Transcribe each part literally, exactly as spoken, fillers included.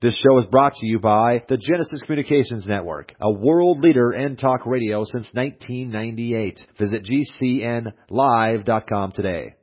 This show is brought to you by the Genesis Communications Network, a world leader in talk radio since nineteen ninety-eight. Visit G C N live dot com today.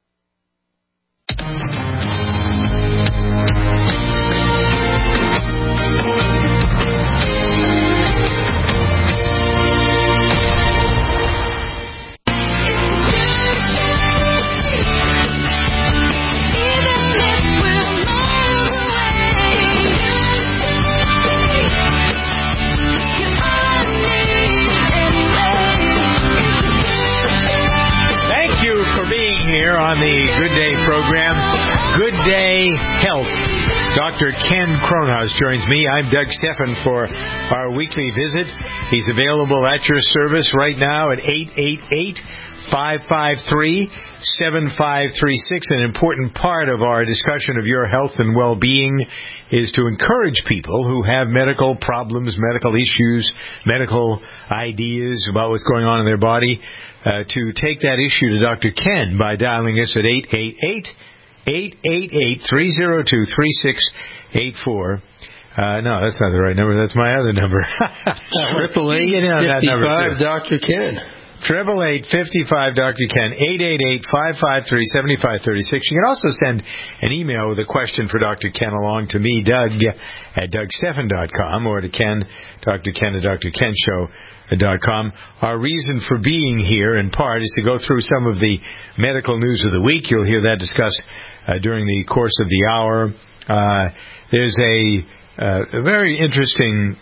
Here on the Good Day program, Good Day Health. Doctor Ken Kronhaus joins me. I'm Doug Stephan for our weekly visit. He's available at your service right now at eight eight eight, five five three, seven five three six. An important part of our discussion of your health and well-being is to encourage people who have medical problems, medical issues, medical ideas about what's going on in their body, uh, to take that issue to Doctor Ken by dialing us at eight eight eight, eight eight eight, three oh two, three six eight four. Uh, no, that's not the right number. That's my other number. Triple eight, fifty-five, Doctor Ken. Triple eight fifty-five Doctor Ken, eight eight eight, five five three, seven five three six. You can also send an email with a question for Doctor Ken along to me, Doug, at Doug Stephan dot com, or to Ken, Doctor Ken at Doctor Ken Show dot com. Our reason for being here, in part, is to go through some of the medical news of the week. You'll hear that discussed uh, during the course of the hour. Uh, there's a, uh, a very interesting...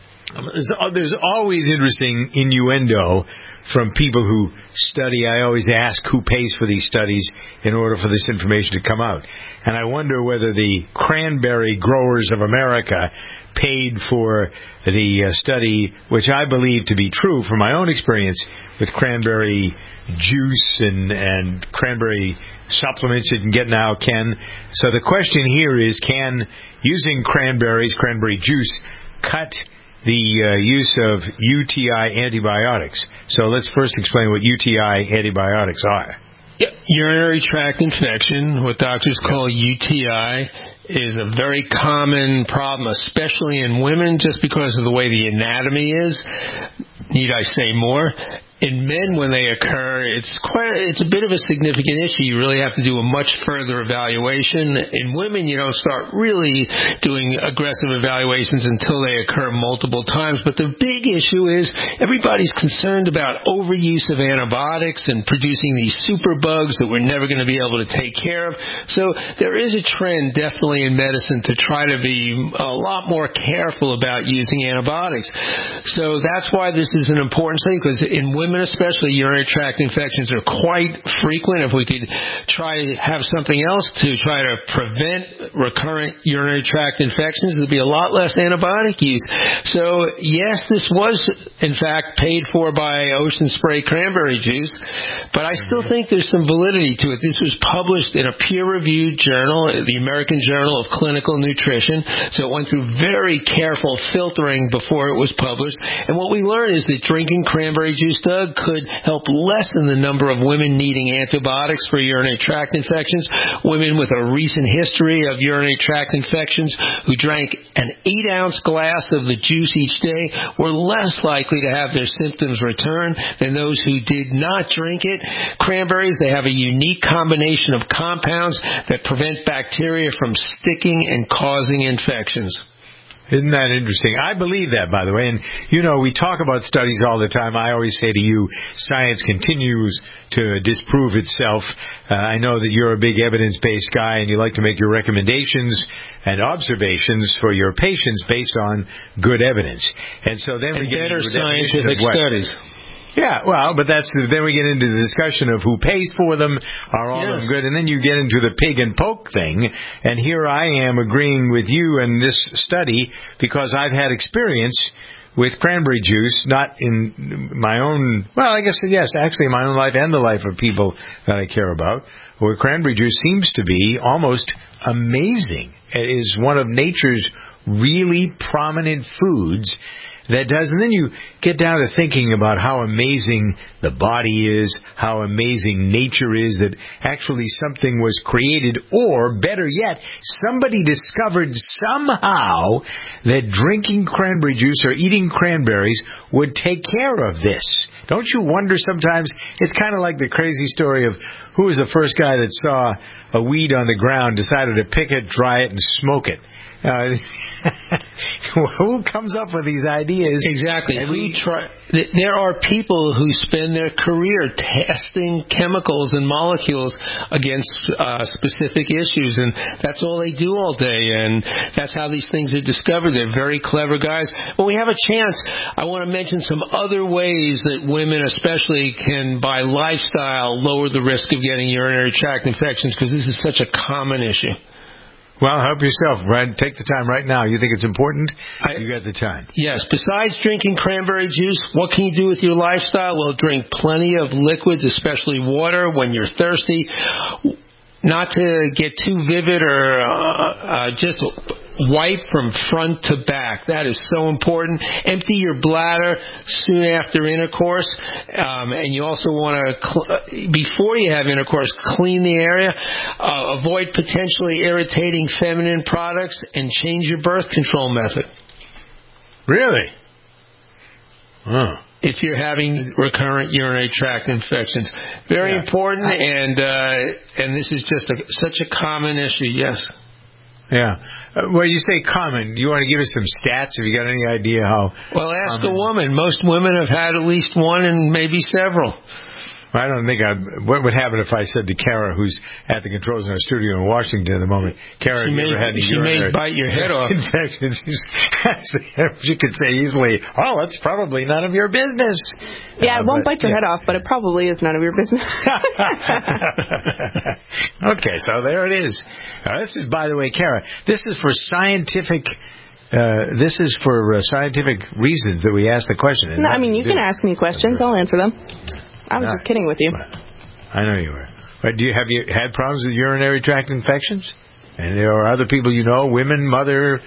There's always interesting innuendo from people who study. I always ask who pays for these studies in order for this information to come out. And I wonder whether the Cranberry Growers of America paid for the uh, study, which I believe to be true from my own experience with cranberry juice and, and cranberry supplements you can get now, Ken. So the question here is, can using cranberries, cranberry juice, cut the uh, use of U T I antibiotics? So let's first explain what U T I antibiotics are. Yeah, urinary tract infection, what doctors call U T I, is a very common problem, especially in women, just because of the way the anatomy is. Need I say more? In men, when they occur, it's quite, it's a bit of a significant issue. You really have to do a much further evaluation. In women, you don't start really doing aggressive evaluations until they occur multiple times. But the big issue is everybody's concerned about overuse of antibiotics and producing these superbugs that we're never going to be able to take care of. So there is a trend definitely in medicine to try to be a lot more careful about using antibiotics. So that's why this is an important thing, because in women, especially, urinary tract infections are quite frequent. If we could try to have something else to try to prevent recurrent urinary tract infections, there'd be a lot less antibiotic use. So, yes, this was, in fact, paid for by Ocean Spray Cranberry Juice, but I still think there's some validity to it. This was published in a peer-reviewed journal, the American Journal of Clinical Nutrition, so it went through very careful filtering before it was published. And what we learned is that drinking cranberry juice does could help lessen the number of women needing antibiotics for urinary tract infections. Women with a recent history of urinary tract infections who drank an eight-ounce glass of the juice each day were less likely to have their symptoms return than those who did not drink it. Cranberries, they have a unique combination of compounds that prevent bacteria from sticking and causing infections. Isn't that interesting? I believe that, by the way. And, you know, we talk about studies all the time. I always say to you, science continues to disprove itself. Uh, I know that you're a big evidence-based guy and you like to make your recommendations and observations for your patients based on good evidence. And so then and we get better into scientific studies. Yeah, well, but that's then we get into the discussion of who pays for them, are all of them good, and then you get into the pig and poke thing, and here I am agreeing with you in this study because I've had experience with cranberry juice, not in my own, well, I guess, yes, actually in my own life and the life of people that I care about, where cranberry juice seems to be almost amazing. It is one of nature's really prominent foods that does. And then you get down to thinking about how amazing the body is, how amazing nature is, that actually something was created, or better yet, somebody discovered somehow that drinking cranberry juice or eating cranberries would take care of this. Don't you wonder sometimes? It's kind of like the crazy story of who was the first guy that saw a weed on the ground, decided to pick it, dry it, and smoke it. Uh, who comes up with these ideas? Exactly. We try. There are people who spend their career testing chemicals and molecules against uh, specific issues, and that's all they do all day, and that's how these things are discovered. They're very clever guys. When we have a chance, I want to mention some other ways that women especially can, by lifestyle, lower the risk of getting urinary tract infections, because this is such a common issue. Well, help yourself, Brad. Take the time right now. You think it's important? I, you got the time. Yes. Besides drinking cranberry juice, what can you do with your lifestyle? Well, drink plenty of liquids, especially water, when you're thirsty. Not to get too vivid or uh, uh, just wipe from front to back. That is so important. Empty your bladder soon after intercourse. Um, and you also want to, cl- before you have intercourse, clean the area. Uh, avoid potentially irritating feminine products and change your birth control method. Really? Oh. If you're having recurrent urinary tract infections. Very yeah. important, and uh, and this is just a, such a common issue, yes. Yeah. Uh, well, you say common. Do you want to give us some stats? Have you got any idea how? Well, ask common? a woman. Most women have had at least one and maybe several. I don't think I'd... What would happen if I said to Kara, who's at the controls in our studio in Washington at the moment, Kara, she have may, you ever had any she urinary may bite your head off. infections? She could say easily, oh, it's probably none of your business. Yeah, uh, it won't but, bite your yeah. head off, but it probably is none of your business. Okay, so there it is. Uh, this is, by the way, Kara, this is for scientific... Uh, this is for uh, scientific reasons that we ask the question. No, I mean, you can ask me questions. I'll answer them. I was Not, just kidding with you. I know you were. But do you have you had problems with urinary tract infections? And there are other people you know, women, mother,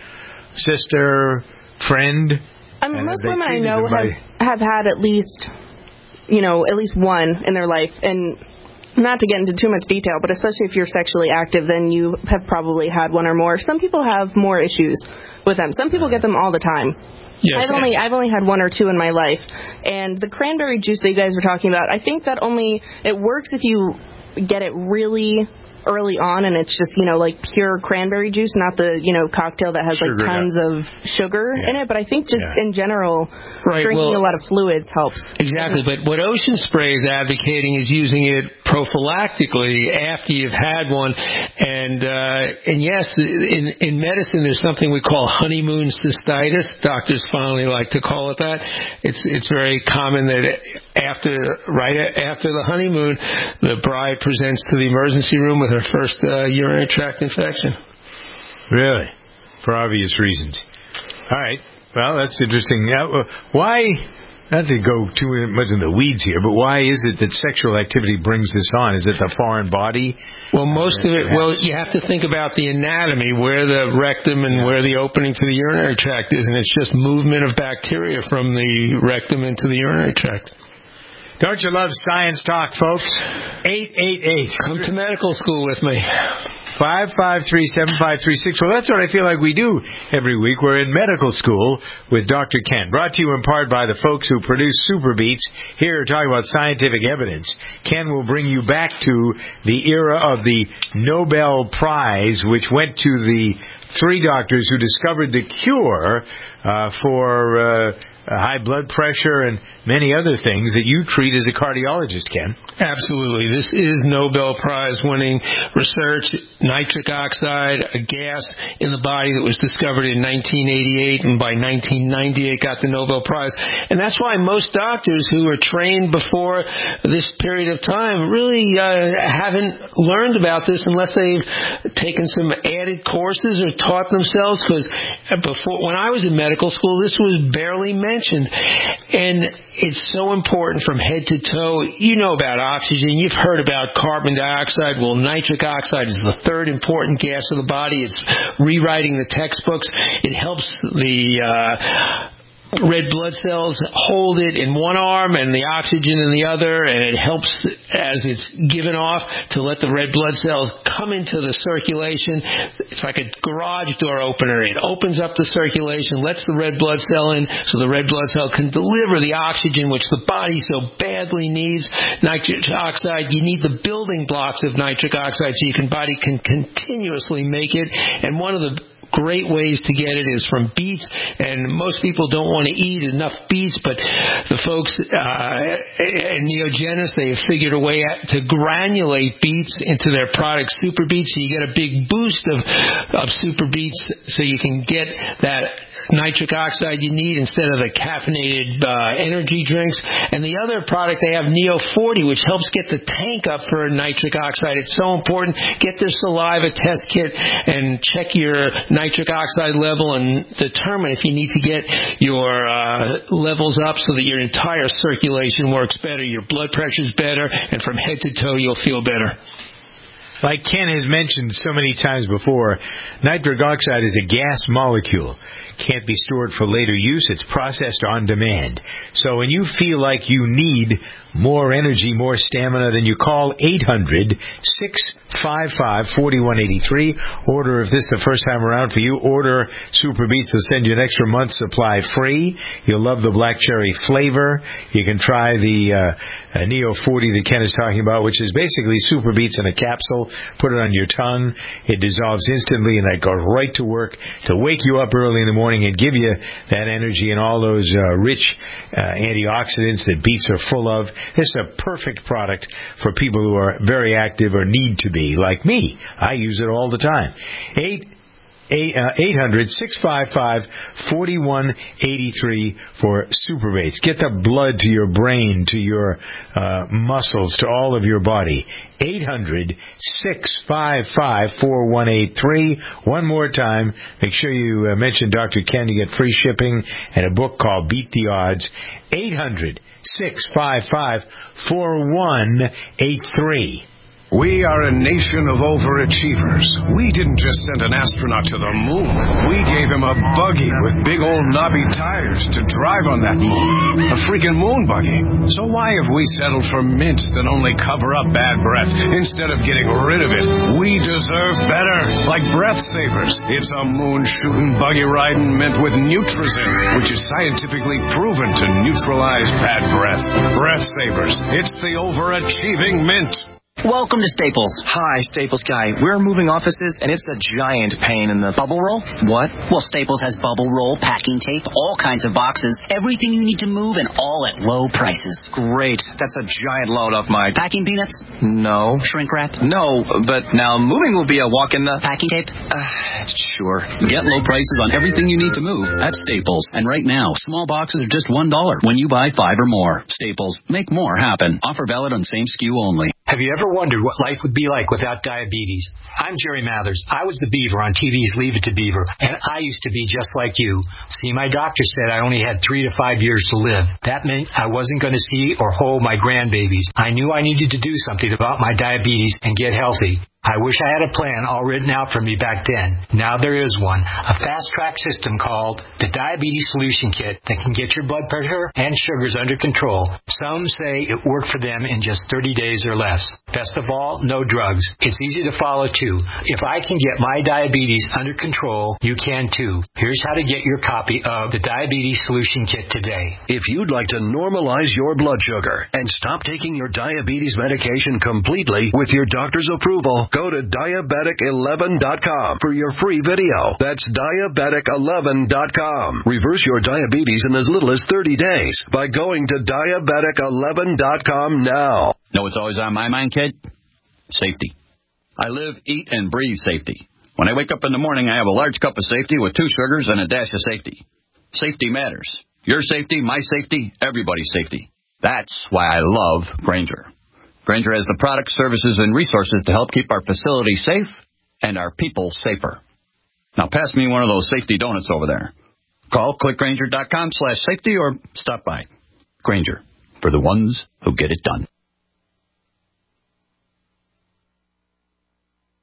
sister, friend. I mean, most women I know have have had at least, you know, at least one in their life. And not to get into too much detail, but especially if you're sexually active, then you have probably had one or more. Some people have more issues with them. Some people get them all the time. Yes, I've only I've only had one or two in my life. And the cranberry juice that you guys were talking about, I think that only it works if you get it really early on, and it's just, you know, like pure cranberry juice, not the, you know, cocktail that has sugar, like tons yeah. of sugar yeah. in it. But I think just yeah. in general, right. drinking well, a lot of fluids helps. Exactly. But what Ocean Spray is advocating is using it prophylactically after you've had one. And uh, and yes, in in medicine, there's something we call honeymoon cystitis. Doctors finally like to call it that. It's it's very common that after right after the honeymoon, the bride presents to the emergency room with her first uh, urinary tract infection. Really? For obvious reasons. All right. Well, that's interesting. Now, why, not to go too much in the weeds here, but why is it that sexual activity brings this on? Is it the foreign body? Well, most of it, well, you have to think about the anatomy, where the rectum and yeah. where the opening to the urinary tract is, and it's just movement of bacteria from the rectum into the urinary tract. Don't you love science talk, folks? eight eight eight Come to medical school with me. five five three, seven five three six. Well, that's what I feel like we do every week. We're in medical school with Doctor Ken. Brought to you in part by the folks who produce Super Beats. Here talking about scientific evidence. Ken will bring you back to the era of the Nobel Prize, which went to the three doctors who discovered the cure uh, for... Uh, Uh, high blood pressure and many other things that you treat as a cardiologist, Ken. Absolutely. This is Nobel Prize-winning research. Nitric oxide, a gas in the body that was discovered in nineteen eighty-eight, and by nineteen ninety-eight got the Nobel Prize. And that's why most doctors who are trained before this period of time really uh, haven't learned about this unless they've taken some added courses or taught themselves, because before, when I was in medical school, this was barely mentioned. Mentioned. And it's so important from head to toe. You know about oxygen. You've heard about carbon dioxide. Well, nitric oxide is the third important gas of the body. It's rewriting the textbooks. It helps the uh, red blood cells hold it in one arm and the oxygen in the other, and it helps as it's given off to let the red blood cells come into the circulation. It's like a garage door opener. It opens up the circulation, lets the red blood cell in so the red blood cell can deliver the oxygen which the body so badly needs. Nitric oxide, you need the building blocks of nitric oxide so your body can continuously make it. And one of the great ways to get it is from beets, and most people don't want to eat enough beets, but the folks uh, at Neogenis, they have figured a way to granulate beets into their product, Super Beets, so you get a big boost of, of Super Beets so you can get that nitric oxide you need instead of the caffeinated uh, energy drinks. And the other product, they have Neo forty, which helps get the tank up for nitric oxide. It's so important. Get their saliva test kit and check your nitric oxide level and determine if you need to get your uh, levels up so that your entire circulation works better, your blood pressure's better, and from head to toe you'll feel better. Like Ken has mentioned so many times before, nitric oxide is a gas molecule. Can't be stored for later use. It's processed on demand. So when you feel like you need more energy, more stamina, then you call eight hundred, six five five, four one eight three. Order, if this is the first time around for you, order Super Beets. They'll send you an extra month supply free. You'll love the black cherry flavor. You can try the uh, uh, Neo forty that Ken is talking about, which is basically Super Beets in a capsule. Put it on your tongue. It dissolves instantly, and that goes right to work to wake you up early in the morning and give you that energy and all those uh, rich uh, antioxidants that beets are full of. This is a perfect product for people who are very active or need to be, like me. I use it all the time. Eight. eight hundred, six five five, four one eight three for Super Beets. Get the blood to your brain, to your uh, muscles, to all of your body. eight hundred, six five five, four one eight three. One more time. Make sure you uh, mention Doctor Ken to get free shipping and a book called Beat the Odds. eight hundred, six five five, four one eight three. We are a nation of overachievers. We didn't just send an astronaut to the moon. We gave him a buggy with big old knobby tires to drive on that moon. A freaking moon buggy. So why have we settled for mints that only cover up bad breath instead of getting rid of it? We deserve better. Like Breath Savers. It's a moon-shooting, buggy-riding mint with Nutrizin, which is scientifically proven to neutralize bad breath. Breath Savers. It's the overachieving mint. Welcome to Staples. Hi, Staples guy. We're moving offices, and it's a giant pain in the... Bubble roll? What? Well, Staples has bubble roll, packing tape, all kinds of boxes, everything you need to move, and all at low prices. Great. That's a giant load off my... Packing peanuts? No. Shrink wrap? No, but now moving will be a walk in the... Packing tape? Uh, sure. Get low prices on everything you need to move at Staples. And right now, small boxes are just one dollar when you buy five or more. Staples. Make more happen. Offer valid on same S K U only. Have you ever wondered what life would be like without diabetes? I'm Jerry Mathers. I was the Beaver on T V's Leave It to Beaver, and I used to be just like you. See, my doctor said I only had three to five years to live. That meant I wasn't going to see or hold my grandbabies. I knew I needed to do something about my diabetes and get healthy. I wish I had a plan all written out for me back then. Now there is one, a fast-track system called the Diabetes Solution Kit that can get your blood pressure and sugars under control. Some say it worked for them in just thirty days or less. Best of all, no drugs. It's easy to follow, too. If I can get my diabetes under control, you can, too. Here's how to get your copy of the Diabetes Solution Kit today. If you'd like to normalize your blood sugar and stop taking your diabetes medication completely with your doctor's approval, go to diabetic eleven dot com for your free video. That's diabetic eleven dot com. Reverse your diabetes in as little as thirty days by going to diabetic eleven dot com now. Know what's always on my mind, kid? Safety. I live, eat, and breathe safety. When I wake up in the morning, I have a large cup of safety with two sugars and a dash of safety. Safety matters. Your safety, my safety, everybody's safety. That's why I love Grainger. Grainger has the products, services, and resources to help keep our facilities safe and our people safer. Now pass me one of those safety donuts over there. Call clickgrainger.com slash safety or stop by. Grainger, for the ones who get it done.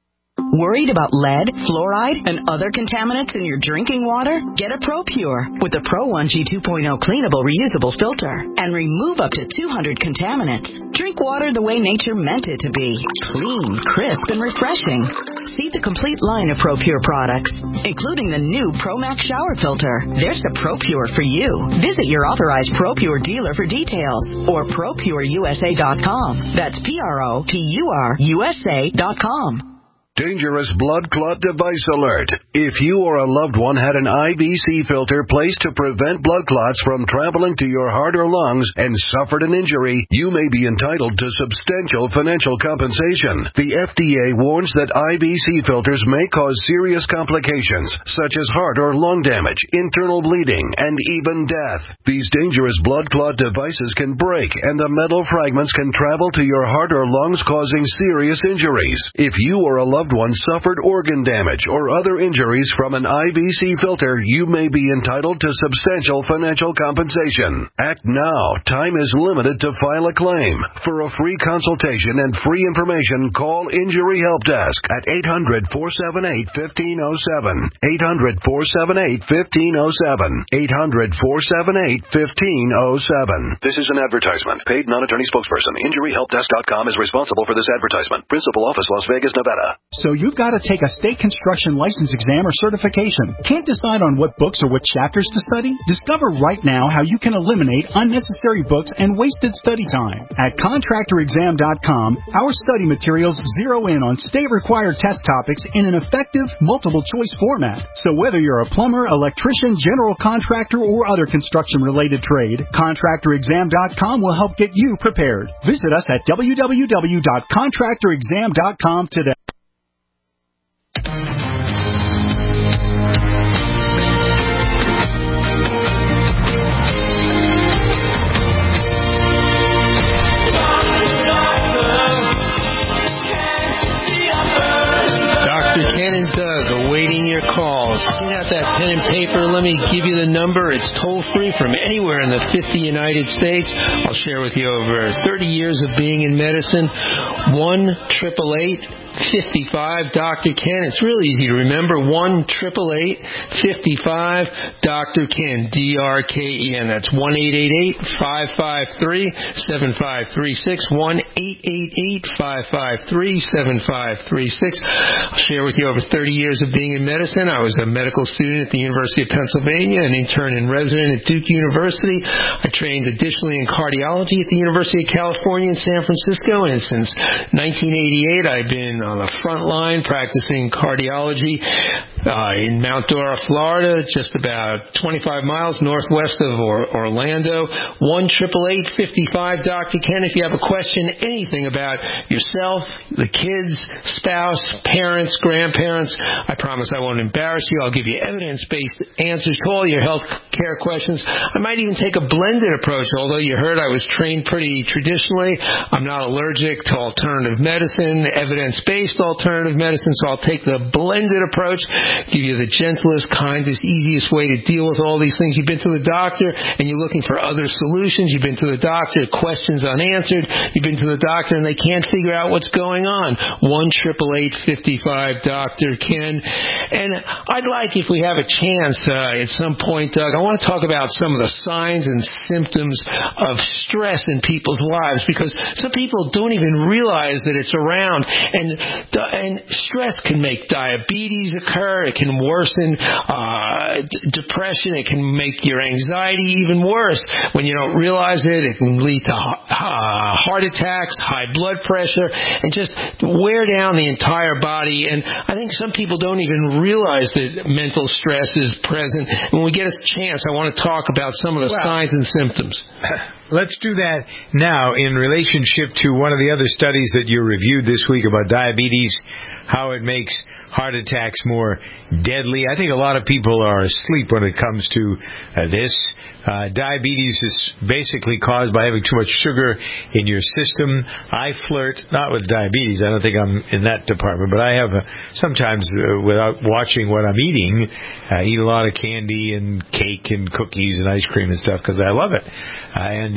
Worried about lead, fluoride, and other contaminants in your drinking water? Get a ProPure with the Pro one G two point oh cleanable reusable filter and remove up to two hundred contaminants. Drink water the way nature meant it to be. Clean, crisp, and refreshing. See the complete line of ProPure products, including the new ProMax shower filter. There's a ProPure for you. Visit your authorized ProPure dealer for details or pro pure U S A dot com. That's P R O P U R U S A dot com. Dangerous blood clot device alert. If you or a loved one had an I V C filter placed to prevent blood clots from traveling to your heart or lungs and suffered an injury, you may be entitled to substantial financial compensation. The F D A warns that I V C filters may cause serious complications, such as heart or lung damage, internal bleeding, and even death. These dangerous blood clot devices can break, and the metal fragments can travel to your heart or lungs, causing serious injuries. If you or a loved one suffered organ damage or other injuries from an I V C filter, you may be entitled to substantial financial compensation. Act now. Time is limited to file a claim. For a free consultation and free information, call Injury Help Desk at eight hundred, four seven eight, one five zero seven. eight hundred, four seven eight, one five zero seven. eight hundred, four seven eight, one five zero seven. This is an advertisement. Paid non-attorney spokesperson. Injury Help Desk dot com is responsible for this advertisement. Principal office, Las Vegas, Nevada. So you've got to take a state construction license exam or certification. Can't decide on what books or what chapters to study? Discover right now how you can eliminate unnecessary books and wasted study time. At contractor exam dot com, our study materials zero in on state-required test topics in an effective, multiple-choice format. So whether you're a plumber, electrician, general contractor, or other construction-related trade, contractor exam dot com will help get you prepared. Visit us at w w w dot contractor exam dot com today. Ken and Doug awaiting your calls. Get out that pen and paper. Let me give you the number. It's toll-free from anywhere in the fifty United States. I'll share with you over thirty years of being in medicine. one eight eight eight, five five, Doctor Ken. It's real easy to remember. one eight eight eight, five five, Doctor Ken. D R K E N. That's one eight eight eight, five five three, seven five three six. one eight eight eight, five five three, seven five three six. I'll share with you over thirty years of being in medicine. I was a medical student at the University of Pennsylvania, an intern and resident at Duke University. I trained additionally in cardiology at the University of California in San Francisco, and since nineteen eighty-eight I've been on the front line practicing cardiology uh, in Mount Dora, Florida, just about twenty-five miles northwest of or- Orlando. one eight eight eight, five five, Doctor Ken. If you have a question, anything about yourself, the kids, spouse, parents, grandparents, I promise I won't embarrass you. I'll give you evidence-based answers to all your health care questions. I might even take a blended approach, although you heard I was trained pretty traditionally. I'm not allergic to alternative medicine, evidence-based alternative medicine, so I'll take the blended approach, give you the gentlest, kindest, easiest way to deal with all these things. You've been to the doctor and you're looking for other solutions. You've been to the doctor, questions unanswered. You've been to the doctor and they can't figure out what's going on. one eight eight eight, five five, Doctor Ken. And I'd like, if we have a chance uh, at some point, Doug, I want to talk about some of the signs and symptoms of stress in people's lives, because some people don't even realize that it's around. And and stress can make diabetes occur. It can worsen uh, d- depression. It can make your anxiety even worse. When you don't realize it, it can lead to uh, heart attacks, high blood pressure, and just wear down the entire body. And I think some people don't even realize that mental stress is present. When we get a chance, I want to talk about some of the well, signs and symptoms. Let's do that now in relationship to one of the other studies that you reviewed this week about diabetes, how it makes heart attacks more deadly. I think a lot of people are asleep when it comes to uh, this. Uh, diabetes is basically caused by having too much sugar in your system. I flirt, not with diabetes, I don't think I'm in that department, but I have uh, sometimes, uh, without watching what I'm eating, I eat a lot of candy and cake and cookies and ice cream and stuff because I love it. Uh, and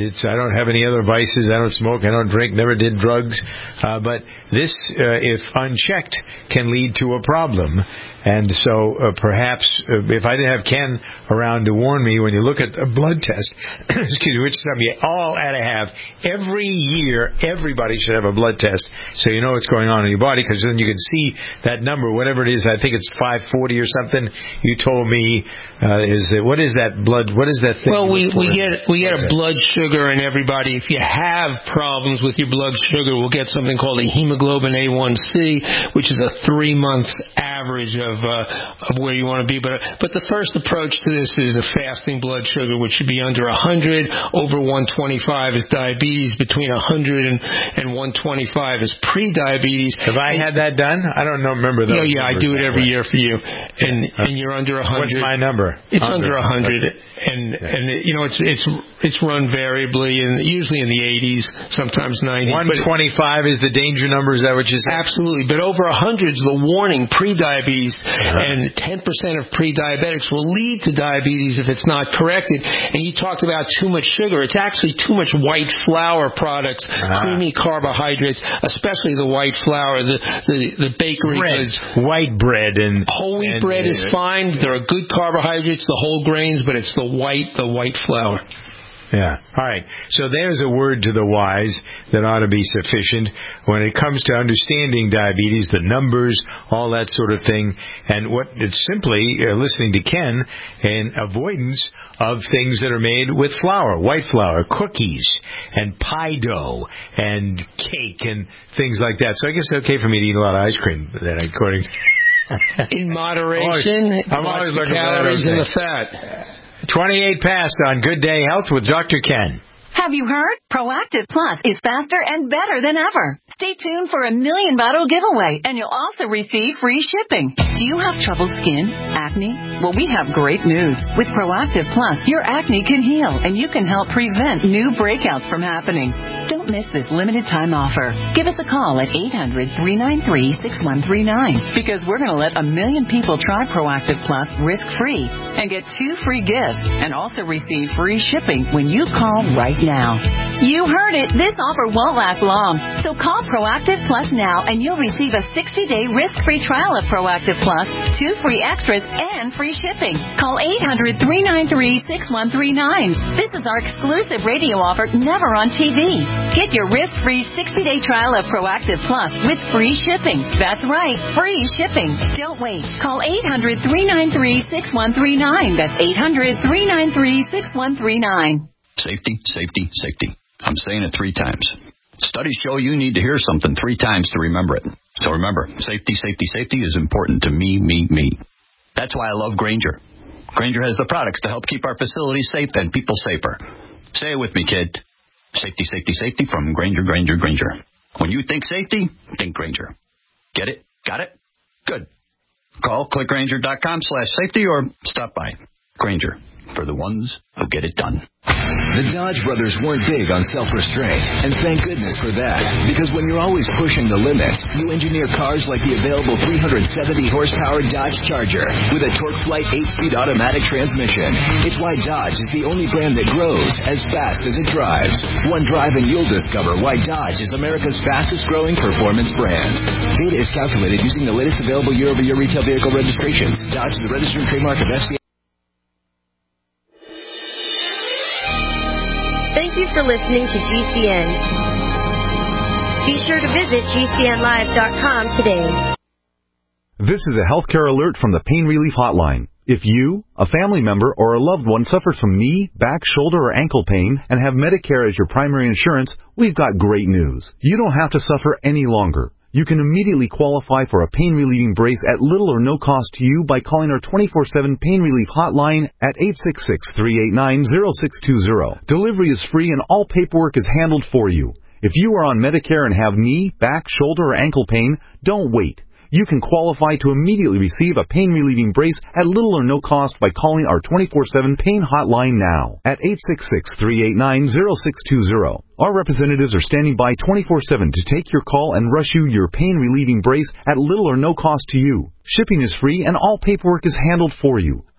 it's I don't have any other vices. I don't smoke. I don't drink. Never did drugs. Uh, but this, uh, if unchecked, can lead to a problem. And so uh, perhaps uh, if I didn't have Ken around to warn me, when you look at a blood test, excuse me, which is something you all ought to have every year, everybody should have a blood test so you know what's going on in your body, because then you can see that number, whatever it is. I think it's five forty or something. You told me uh, is it, what is that blood? What is that thing? Well, we we get we get a blood sugar in everybody. If you have problems with your blood sugar, we'll get something called a hemoglobin A one C, which is a three month average of uh, of where you want to be. But but the first approach to this is a fasting blood sugar, which should be under one hundred. Over one twenty-five is diabetes. Between one hundred and, and one twenty-five is pre-diabetes. Have I had that done? I don't know. Remember those? Yeah, yeah, I do it every year for you. And uh, and you're under one hundred. What's my number? It's under, under one hundred. Okay. And and you know it's it's it's run variably, and usually in the eighties, sometimes ninety. one twenty-five is the danger number. Is that what you said? Absolutely. But over one hundred is the warning, pre-diabetes, uh-huh. and ten percent of pre-diabetics will lead to diabetes if it's not corrected. And you talked about too much sugar. It's actually too much white flour products, uh-huh. creamy carbohydrates, especially the white flour, the the, the bakery bread. goods. White bread and whole wheat and, bread uh, is fine. There are good carbohydrates, the whole grains, but it's the white, the white flour. Yeah. All right. So there's a word to the wise that ought to be sufficient when it comes to understanding diabetes, the numbers, all that sort of thing. And what it's simply uh, listening to Ken and avoidance of things that are made with flour, white flour, cookies and pie dough and cake and things like that. So I guess it's okay for me to eat a lot of ice cream then, according in moderation. I'm always looking for calories and the fat. twenty-eight past on Good Day Health with Doctor Ken. Have you heard? Proactive Plus is faster and better than ever. Stay tuned for a million bottle giveaway, and you'll also receive free shipping. Do you have troubled skin? Acne? Well, we have great news. With Proactive Plus, your acne can heal, and you can help prevent new breakouts from happening. Don't miss this limited time offer. Give us a call at eight hundred, three nine three, six one three nine, because we're going to let a million people try Proactive Plus risk-free and get two free gifts, and also receive free shipping when you call right now. You heard it. This offer won't last long. So call Proactive Plus now, and you'll receive a sixty-day risk-free trial of Proactive Plus, two free extras, and free shipping. Call eight hundred, three nine three, six one three nine. This is our exclusive radio offer, never on T V. Get your risk-free sixty-day trial of Proactive Plus with free shipping. That's right, free shipping. Don't wait. Call eight hundred, three nine three, six one three nine. That's eight hundred, three nine three, six one three nine. Safety, safety, safety. I'm saying it three times. Studies show you need to hear something three times to remember it. So remember, safety, safety, safety is important to me, me, me. That's why I love Grainger. Grainger has the products to help keep our facilities safe and people safer. Say it with me, kid. Safety, safety, safety from Grainger, Grainger, Grainger. When you think safety, think Grainger. Get it? Got it? Good. Call click grainger dot com slash safety or stop by. Grainger, for the ones who get it done. The Dodge brothers weren't big on self-restraint, and thank goodness for that. Because when you're always pushing the limits, you engineer cars like the available three hundred seventy horsepower Dodge Charger with a TorqueFlite eight-speed automatic transmission. It's why Dodge is the only brand that grows as fast as it drives. One drive and you'll discover why Dodge is America's fastest-growing performance brand. Data is calculated using the latest available year-over-year retail vehicle registrations. Dodge is the registered trademark of F C A. Thank you for listening to G C N. Be sure to visit G C N live dot com today. This is a healthcare alert from the Pain Relief Hotline. If you, a family member, or a loved one suffers from knee, back, shoulder, or ankle pain and have Medicare as your primary insurance, we've got great news. You don't have to suffer any longer. You can immediately qualify for a pain-relieving brace at little or no cost to you by calling our twenty-four seven Pain Relief Hotline at eight six six, three eight nine, zero six two zero. Delivery is free and all paperwork is handled for you. If you are on Medicare and have knee, back, shoulder, or ankle pain, don't wait. You can qualify to immediately receive a pain-relieving brace at little or no cost by calling our twenty-four seven Pain Hotline now at eight six six, three eight nine, zero six two zero. Our representatives are standing by twenty-four seven to take your call and rush you your pain-relieving brace at little or no cost to you. Shipping is free and all paperwork is handled for you.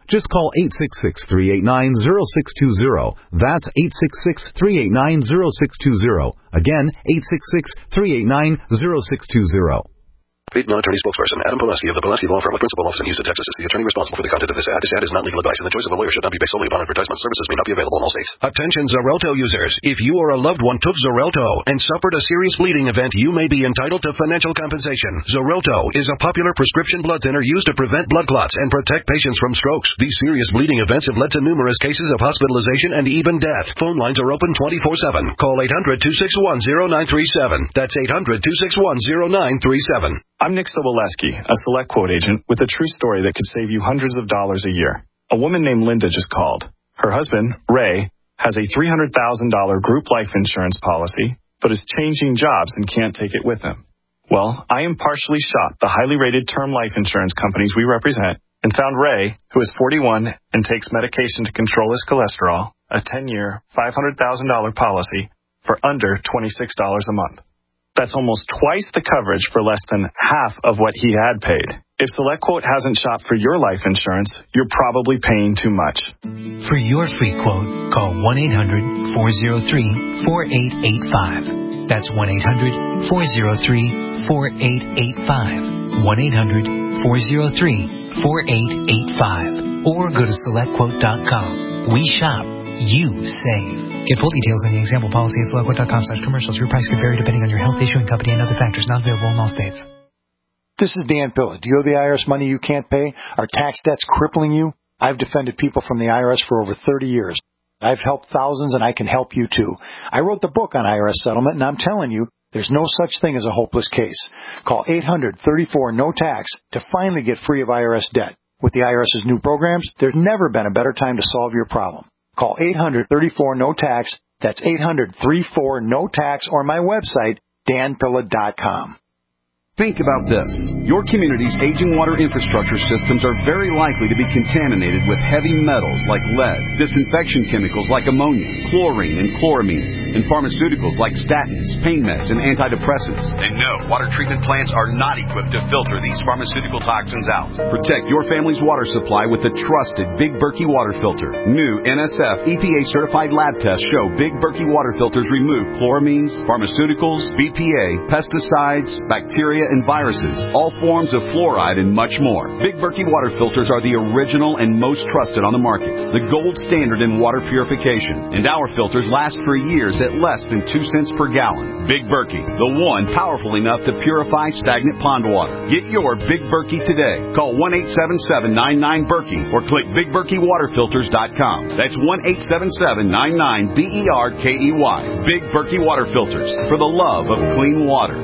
Just call eight six six, three eight nine, zero six two zero. That's eight six six, three eight nine, zero six two zero. Again, eight six six, three eight nine, zero six two zero. Paid non-attorney spokesperson Adam Pulaski of the Pulaski Law Firm with principal office in Houston, Texas is the attorney responsible for the content of this ad. This ad is not legal advice, and the choice of a lawyer should not be based solely upon advertisement. Services may not be available in all states. Attention Xarelto users. If you or a loved one took Xarelto and suffered a serious bleeding event, you may be entitled to financial compensation. Xarelto is a popular prescription blood thinner used to prevent blood clots and protect patients from strokes. These serious bleeding events have led to numerous cases of hospitalization and even death. Phone lines are open twenty-four seven. Call eight hundred, two six one, zero nine three seven. That's eight hundred, two six one, zero nine three seven. I'm Nick Soboleski, a Select Quote agent with a true story that could save you hundreds of dollars a year. A woman named Linda just called. Her husband, Ray, has a three hundred thousand dollars group life insurance policy, but is changing jobs and can't take it with him. Well, I impartially shot the highly rated term life insurance companies we represent and found Ray, who is forty-one and takes medication to control his cholesterol, a ten-year, five hundred thousand dollars policy for under twenty-six dollars a month. That's almost twice the coverage for less than half of what he had paid. If SelectQuote hasn't shopped for your life insurance, you're probably paying too much. For your free quote, call one eight hundred, four oh three, four eight eight five. That's one eight hundred, four oh three, four eight eight five. one eight hundred, four oh three, four eight eight five. Or go to select quote dot com. We shop. You save. Get full details on the example policy at select quote dot com slash commercials. Your price could vary depending on your health, issuing company, and other factors. Not available in all states. This is Dan Pilla. Do you owe the I R S money you can't pay? Are tax debts crippling you? I've defended people from the I R S for over thirty years. I've helped thousands, and I can help you too. I wrote the book on I R S settlement, and I'm telling you, there's no such thing as a hopeless case. Call eight hundred, thirty-four, no tax to finally get free of I R S debt. With the IRS's new programs, there's never been a better time to solve your problem. Call eight hundred, thirty-four, no tax. That's eight hundred, thirty-four, no tax, or my website, dan pilla dot com. Think about this. Your community's aging water infrastructure systems are very likely to be contaminated with heavy metals like lead, disinfection chemicals like ammonia, chlorine and chloramines, and pharmaceuticals like statins, pain meds, and antidepressants. And no, water treatment plants are not equipped to filter these pharmaceutical toxins out. Protect your family's water supply with the trusted Big Berkey water filter. New N S F E P A-certified lab tests show Big Berkey water filters remove chloramines, pharmaceuticals, B P A, pesticides, bacteria, and viruses, all forms of fluoride, and much more. Big Berkey water filters are the original and most trusted on the market, the gold standard in water purification, and our filters last for years at less than two cents per gallon. Big Berkey, the one powerful enough to purify stagnant pond water. Get your Big Berkey today. Call one eight seven seven, nine nine, Berkey or click big berkey water filters dot com. That's one eight seven seven, nine nine, B E R K E Y. Big Berkey water filters, for the love of clean water.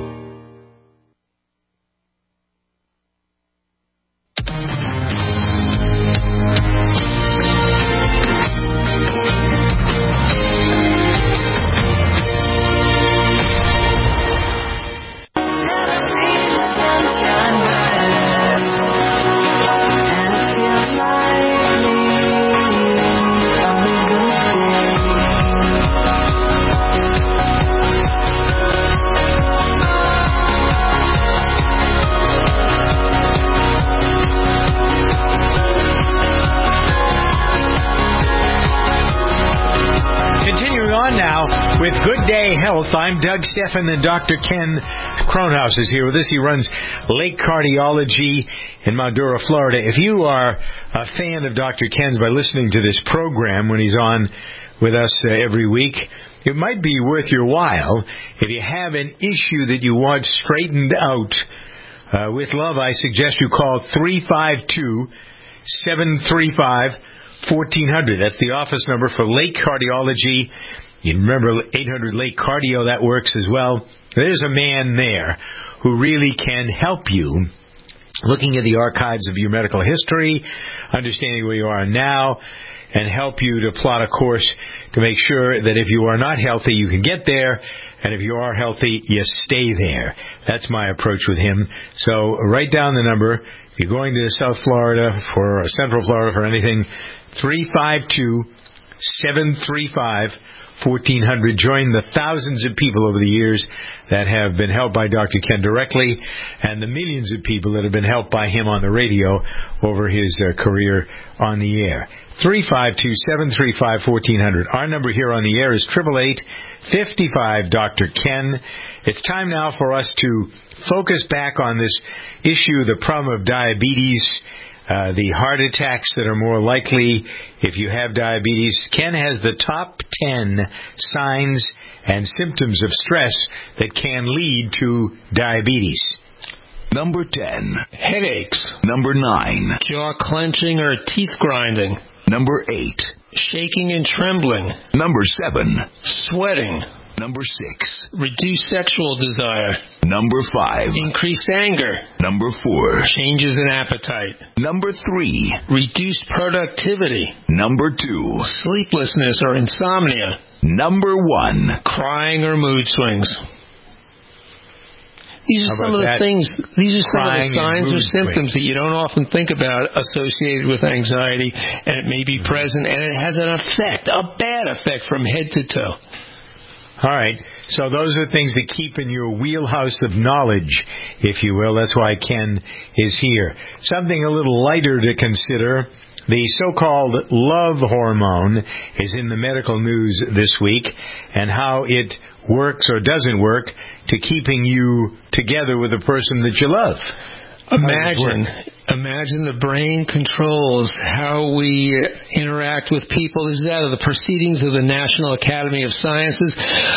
With Good Day Health, I'm Doug Stephan, and Doctor Ken Kronhaus is here with us. He runs Lake Cardiology in Madura, Florida. If you are a fan of Doctor Ken's by listening to this program when he's on with us uh, every week, it might be worth your while. If you have an issue that you want straightened out uh, with love, I suggest you call three five two, seven three five, fourteen hundred. That's the office number for Lake Cardiology. You remember eight hundred Lake Cardio, that works as well. There's a man there who really can help you looking at the archives of your medical history, understanding where you are now, and help you to plot a course to make sure that if you are not healthy, you can get there, and if you are healthy, you stay there. That's my approach with him. So write down the number. If you're going to South Florida for Central Florida for anything, three five two, seven three five, fourteen hundred. Join the thousands of people over the years that have been helped by Doctor Ken directly and the millions of people that have been helped by him on the radio over his uh, career on the air. three five two, seven three five, one four zero zero. Our number here on the air is eight eight eight, five five, Doctor Ken. It's time now for us to focus back on this issue, the problem of diabetes, uh, the heart attacks that are more likely if you have diabetes. Ken has the top ten signs and symptoms of stress that can lead to diabetes. Number ten. Headaches. Number nine. Jaw clenching or teeth grinding. Number eight. Shaking and trembling. Number seven. Sweating. Number six. Reduced sexual desire. Number five. Increased anger. Number four. Changes in appetite. Number three. Reduced productivity. Number two. Sleeplessness or insomnia. Number one. Crying or mood swings. These are some of the that? things, these are some Crying of the signs or symptoms swings. that you don't often think about associated with anxiety, and it may be mm-hmm. present, and it has an effect, a bad effect from head to toe. All right. So those are things that keep in your wheelhouse of knowledge, if you will. That's why Ken is here. Something a little lighter to consider. The so-called love hormone is in the medical news this week, and how it works or doesn't work to keeping you together with the person that you love. Imagine, imagine the brain controls how we interact with people. This is out of the Proceedings of the National Academy of Sciences.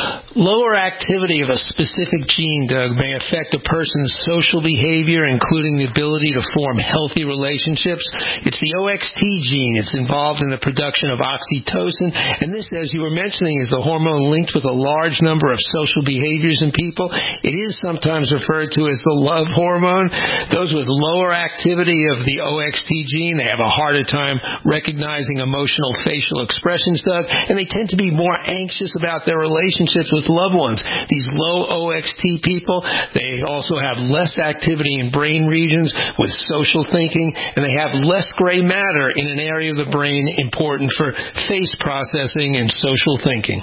Lower activity of a specific gene, Doug, may affect a person's social behavior, including the ability to form healthy relationships. It's the O X T gene. It's involved in the production of oxytocin. And this, as you were mentioning, is the hormone linked with a large number of social behaviors in people. It is sometimes referred to as the love hormone. Those with lower activity of the O X T gene, they have a harder time recognizing emotional facial expressions, Doug, and they tend to be more anxious about their relationships with loved ones. These low O X T people, they also have less activity in brain regions with social thinking, and they have less gray matter in an area of the brain important for face processing and social thinking.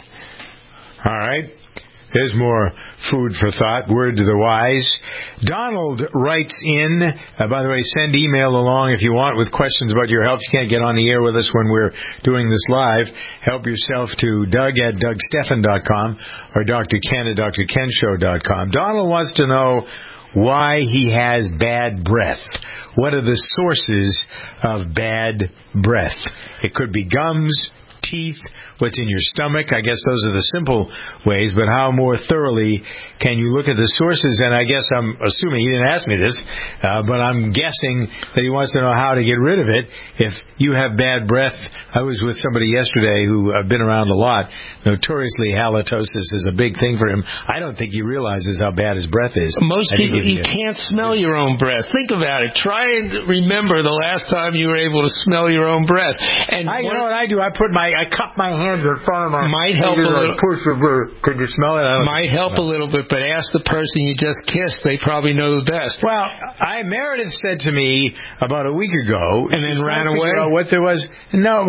All right. There's more food for thought. Word to the wise. Donald writes in, uh, by the way, send email along if you want with questions about your health. You can't get on the air with us when we're doing this live. Help yourself to Doug at Doug Stephan dot com or Doctor Ken at Dr Ken Show dot com. Donald wants to know why he has bad breath. What are the sources of bad breath? It could be gums, teeth, what's in your stomach. I guess those are the simple ways, but how more thoroughly can you look at the sources? And I guess I'm assuming, he didn't ask me this, uh, but I'm guessing that he wants to know how to get rid of it. If you have bad breath, I was with somebody yesterday who I've been around a lot. Notoriously, halitosis is a big thing for him. I don't think he realizes how bad his breath is. Most people, you can't smell your own breath. Think about it. Try and remember the last time you were able to smell your own breath. And I, you know what I do? I put my, I cup my hands in front of my might help a little. Push the breath. Could you smell it? Might help a little bit, but ask the person you just kissed. They probably know the best. Well, I Meredith said to me about a week ago, and then ran away. What there was? No,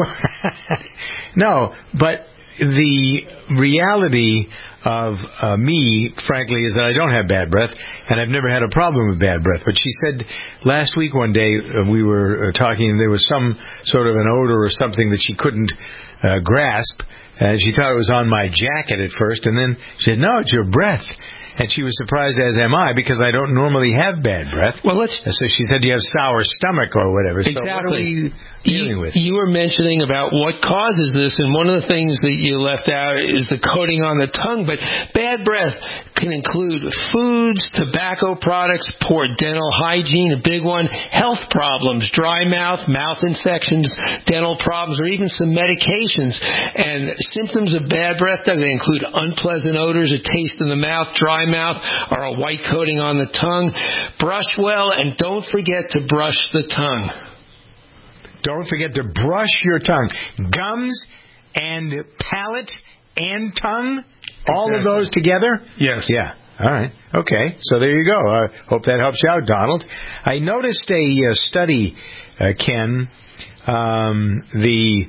no. But the reality of uh, me, frankly, is that I don't have bad breath, and I've never had a problem with bad breath. But she said last week one day uh, we were uh, talking, and there was some sort of an odor or something that she couldn't uh, grasp, and she thought it was on my jacket at first, and then she said, "No, it's your breath." And she was surprised, as am I, because I don't normally have bad breath. Well, let's. So she said you have sour stomach or whatever. Exactly. So what are we dealing you, with? You were mentioning about what causes this, and one of the things that you left out is the coating on the tongue. But bad breath can include foods, tobacco products, poor dental hygiene, a big one, health problems, dry mouth, mouth infections, dental problems, or even some medications. And symptoms of bad breath, does it include unpleasant odors, a taste in the mouth, dry mouth, or a white coating on the tongue? Brush well, and don't forget to brush the tongue. Don't forget to brush your tongue. Gums and palate and tongue, exactly. All of those together? Yes. Yeah. All right. Okay. So there you go. I hope that helps you out, Donald. I noticed a uh, study, uh, Ken, um, the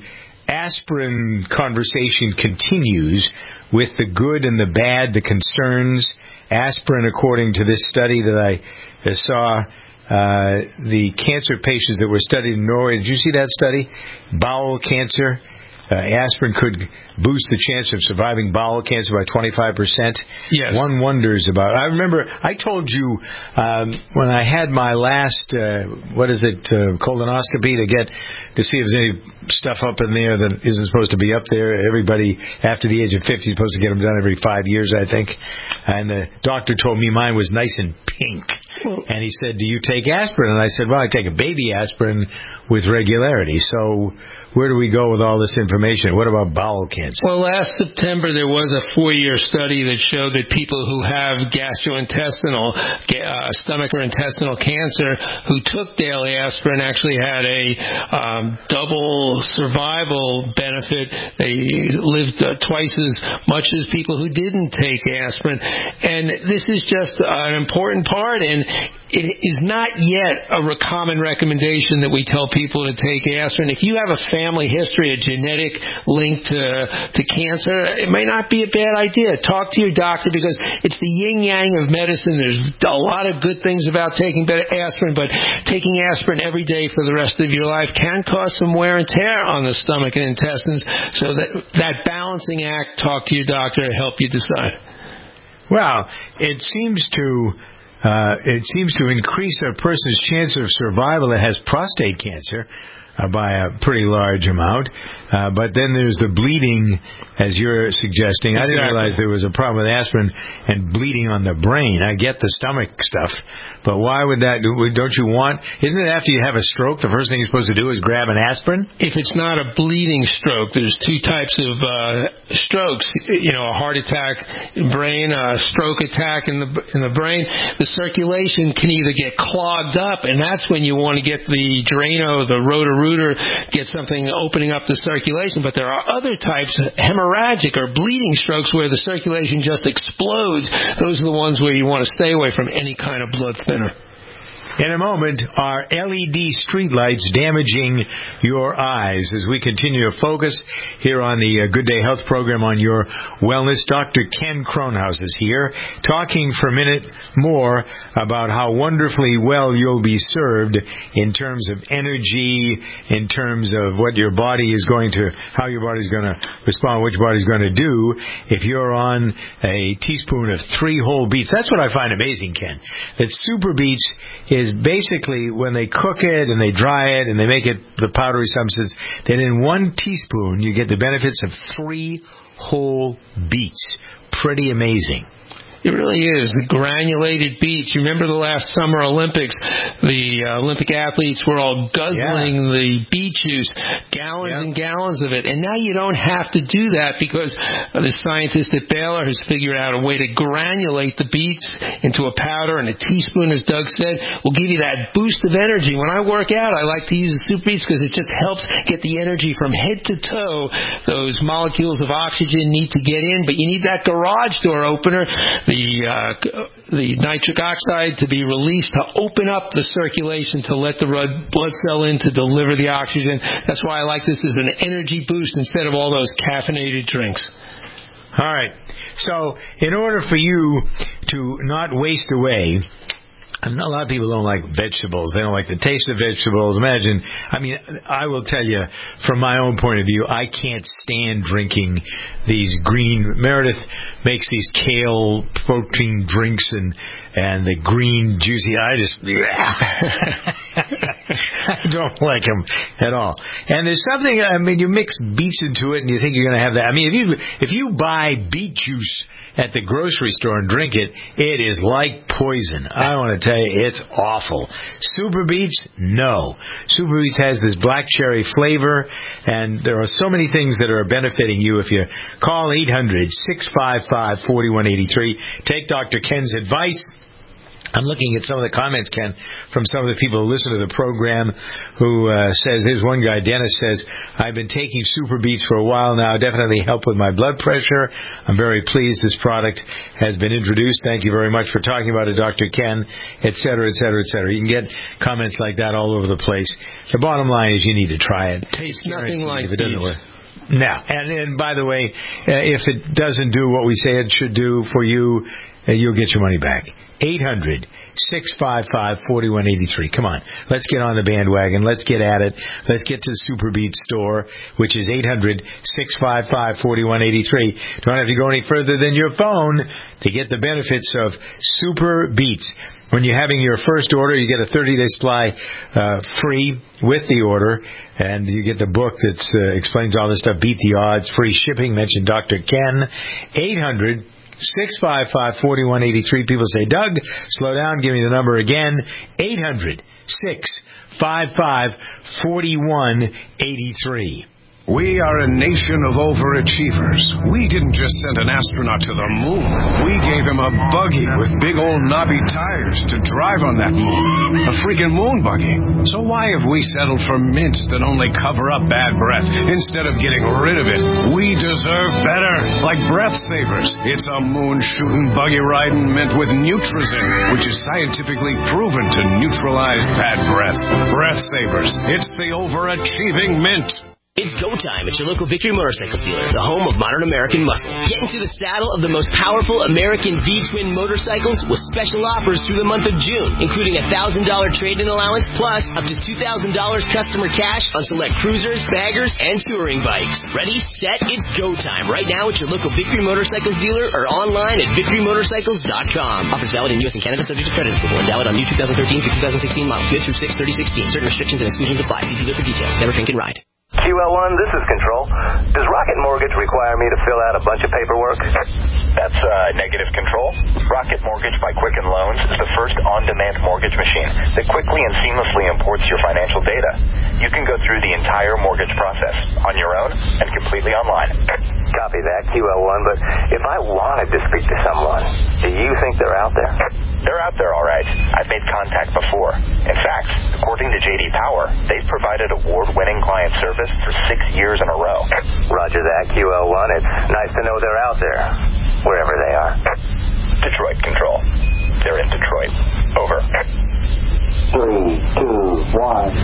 aspirin conversation continues with the good and the bad, the concerns. Aspirin, according to this study that I uh, saw, uh, the cancer patients that were studied in Norway, did you see that study? Bowel cancer. Uh, aspirin could boost the chance of surviving bowel cancer by twenty-five percent. Yes. One wonders about it. I remember I told you um, when I had my last, uh, what is it, uh, colonoscopy to get to see if there's any stuff up in there that isn't supposed to be up there. Everybody after the age of fifty is supposed to get them done every five years, I think. And the doctor told me mine was nice and pink. And he said, do you take aspirin? And I said, well, I take a baby aspirin with regularity. So where do we go with all this information? What about bowel cancer? Well, last September there was a four-year study that showed that people who have gastrointestinal, uh, stomach or intestinal cancer who took daily aspirin actually had a um, double survival benefit. They lived uh, twice as much as people who didn't take aspirin. And this is just an important part, and it is not yet a common recommendation that we tell people to take aspirin. If you have a family history, a genetic link to to cancer, it may not be a bad idea. Talk to your doctor, because it's the yin-yang of medicine. There's a lot of good things about taking aspirin, but taking aspirin every day for the rest of your life can cause some wear and tear on the stomach and intestines. So that, that balancing act, talk to your doctor to help you decide. Well, it seems to... Uh, it seems to increase a person's chance of survival that has prostate cancer uh, by a pretty large amount. Uh, but then there's the bleeding, as you're suggesting. Exactly. I didn't realize there was a problem with aspirin and bleeding on the brain. I get the stomach stuff, but why would that do? Don't you want? Isn't it after you have a stroke, the first thing you're supposed to do is grab an aspirin? If it's not a bleeding stroke, there's two types of uh, strokes. You know, a heart attack in brain, a stroke attack in the in the brain. The circulation can either get clogged up, and that's when you want to get the Drano, the Roto-Rooter, get something opening up the circulation. But there are other types, hemorrhagic or bleeding strokes, where the circulation just explodes. Those are the ones where you want to stay away from any kind of blood thinner. In a moment, are L E D streetlights damaging your eyes? As we continue to focus here on the Good Day Health program on your wellness, Doctor Ken Kronhaus is here, talking for a minute more about how wonderfully well you'll be served in terms of energy, in terms of what your body is going to, how your body's going to respond, what your body's going to do if you're on a teaspoon of three whole beets. That's what I find amazing, Ken, that Super Beets is basically when they cook it and they dry it and they make it the powdery substance, then in one teaspoon you get the benefits of three whole beets. Pretty amazing. It really is. The granulated beets. You remember the last Summer Olympics, the uh, Olympic athletes were all guzzling yeah. the beet juice, gallons yeah. and gallons of it. And now you don't have to do that, because the scientist at Baylor has figured out a way to granulate the beets into a powder, and a teaspoon, as Doug said, will give you that boost of energy. When I work out, I like to use the Super Beets because it just helps get the energy from head to toe. Those molecules of oxygen need to get in, but you need that garage door opener, the uh, the nitric oxide to be released to open up the circulation to let the blood cell in to deliver the oxygen. That's why I like this as an energy boost instead of all those caffeinated drinks. All right. So in order for you to not waste away, a lot of people don't like vegetables. They don't like the taste of vegetables. Imagine, I mean, I will tell you, from my own point of view, I can't stand drinking these green, Meredith makes these kale protein drinks and and the green juicy, I just, I don't like them at all. And there's something, I mean, you mix beets into it and you think you're going to have that. I mean, if you if you buy beet juice at the grocery store and drink it, it is like poison. I want to tell you, it's awful. Super Beets, no. Super Beets has this black cherry flavor, and there are so many things that are benefiting you if you call eight hundred, six five five, four one eight three. Take Doctor Ken's advice. I'm looking at some of the comments, Ken, from some of the people who listen to the program who uh, says, there's one guy, Dennis says, I've been taking Super Beats for a while now, definitely help with my blood pressure. I'm very pleased this product has been introduced. Thank you very much for talking about it, Doctor Ken, et cetera, et cetera, et cetera. You can get comments like that all over the place. The bottom line is you need to try it. Tastes nothing like if it doesn't work. No. And, and by the way, uh, if it doesn't do what we say it should do for you, uh, you'll get your money back. eight hundred, six five five, four one eight three. Come on. Let's get on the bandwagon. Let's get at it. Let's get to the Super Beats store, which is eight hundred, six five five, four one eight three. Don't have to go any further than your phone to get the benefits of Super Beats. When you're having your first order, you get a thirty-day supply uh, free with the order, and you get the book that uh, explains all this stuff. Beat the odds, free shipping. Mention Doctor Ken. eight hundred, six five five, four one eight three. People say, Doug, slow down. Give me the number again. eight hundred, six five five, four one eight three. We are a nation of overachievers. We didn't just send an astronaut to the moon. We gave him a buggy with big old knobby tires to drive on that moon. A freaking moon buggy. So why have we settled for mints that only cover up bad breath instead of getting rid of it? We deserve better. Like Breath Savers. It's a moon-shooting, buggy-riding mint with Nutrizin, which is scientifically proven to neutralize bad breath. Breath Savers. It's the overachieving mint. It's go time at your local Victory Motorcycle dealer, the home of modern American muscle. Get into the saddle of the most powerful American V-twin motorcycles with special offers through the month of June, including a one thousand dollars trade-in allowance plus up to two thousand dollars customer cash on select cruisers, baggers, and touring bikes. Ready, set, it's go time right now at your local Victory Motorcycles dealer or online at victory motorcycles dot com. Offers valid in U S and Canada subject to credit approval and valid on new two thousand thirteen through two thousand sixteen models good through six thirty sixteen. Certain restrictions and exclusions apply. See dealer for details. Never drink and ride. Q L one, this is Control. Does Rocket Mortgage require me to fill out a bunch of paperwork? That's uh, negative, Control. Rocket Mortgage by Quicken Loans is the first on-demand mortgage machine that quickly and seamlessly imports your financial data. You can go through the entire mortgage process on your own and completely online. Copy that, Q L one, but if I wanted to speak to someone, do you think they're out there? They're out there, all right. I've made contact before. In fact, according to J D Power, they've provided award-winning client service for six years in a row. Roger that, Q L one. It's nice to know they're out there, wherever they are. Detroit Control. They're in Detroit. Over. Three, two, one.